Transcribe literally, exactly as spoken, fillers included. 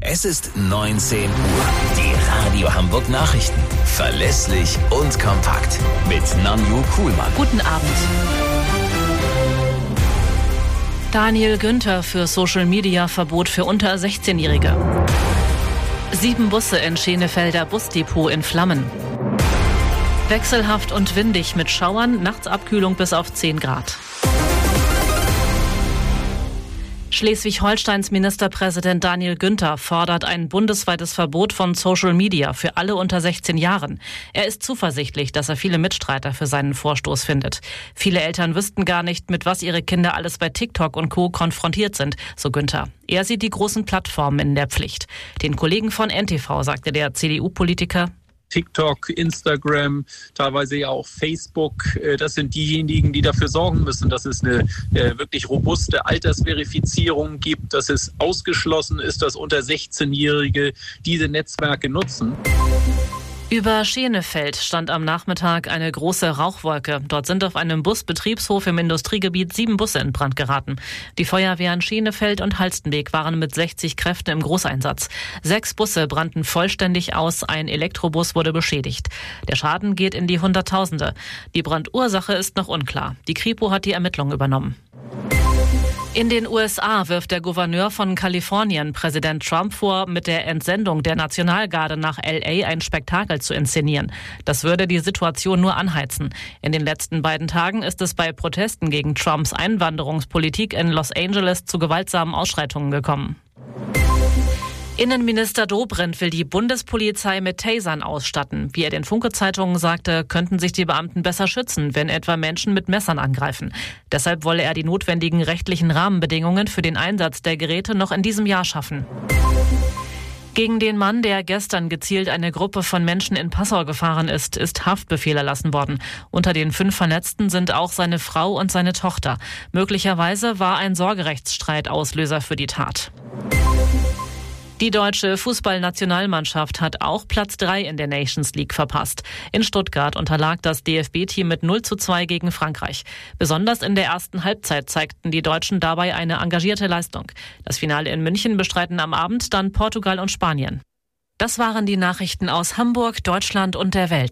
Es ist neunzehn Uhr. Die Radio Hamburg Nachrichten. Verlässlich und kompakt. Mit Nanju Kuhlmann. Guten Abend. Daniel Günther für Social-Media-Verbot für unter sechzehnjährige. Sieben Busse in Schenefelder Busdepot in Flammen. Wechselhaft und windig mit Schauern, nachts Abkühlung bis auf zehn Grad. Schleswig-Holsteins Ministerpräsident Daniel Günther fordert ein bundesweites Verbot von Social Media für alle unter sechzehn Jahren. Er ist zuversichtlich, dass er viele Mitstreiter für seinen Vorstoß findet. Viele Eltern wüssten gar nicht, mit was ihre Kinder alles bei TikTok und Co. konfrontiert sind, so Günther. Er sieht die großen Plattformen in der Pflicht. Den Kollegen von N T V sagte der C D U-Politiker: TikTok, Instagram, teilweise ja auch Facebook, das sind diejenigen, die dafür sorgen müssen, dass es eine wirklich robuste Altersverifizierung gibt, dass es ausgeschlossen ist, dass unter sechzehnjährige diese Netzwerke nutzen. Über Schenefeld stand am Nachmittag eine große Rauchwolke. Dort sind auf einem Busbetriebshof im Industriegebiet sieben Busse in Brand geraten. Die Feuerwehren Schenefeld und Halstenbek waren mit sechzig Kräften im Großeinsatz. Sechs Busse brannten vollständig aus, ein Elektrobus wurde beschädigt. Der Schaden geht in die Hunderttausende. Die Brandursache ist noch unklar. Die Kripo hat die Ermittlungen übernommen. In den U S A wirft der Gouverneur von Kalifornien Präsident Trump vor, mit der Entsendung der Nationalgarde nach L A ein Spektakel zu inszenieren. Das würde die Situation nur anheizen. In den letzten beiden Tagen ist es bei Protesten gegen Trumps Einwanderungspolitik in Los Angeles zu gewaltsamen Ausschreitungen gekommen. Innenminister Dobrindt will die Bundespolizei mit Tasern ausstatten. Wie er den Funke-Zeitungen sagte, könnten sich die Beamten besser schützen, wenn etwa Menschen mit Messern angreifen. Deshalb wolle er die notwendigen rechtlichen Rahmenbedingungen für den Einsatz der Geräte noch in diesem Jahr schaffen. Gegen den Mann, der gestern gezielt eine Gruppe von Menschen in Passau gefahren ist, ist Haftbefehl erlassen worden. Unter den fünf Verletzten sind auch seine Frau und seine Tochter. Möglicherweise war ein Sorgerechtsstreit Auslöser für die Tat. Die deutsche Fußballnationalmannschaft hat auch Platz drei in der Nations League verpasst. In Stuttgart unterlag das D F B-Team mit null zu zwei gegen Frankreich. Besonders in der ersten Halbzeit zeigten die Deutschen dabei eine engagierte Leistung. Das Finale in München bestreiten am Abend dann Portugal und Spanien. Das waren die Nachrichten aus Hamburg, Deutschland und der Welt.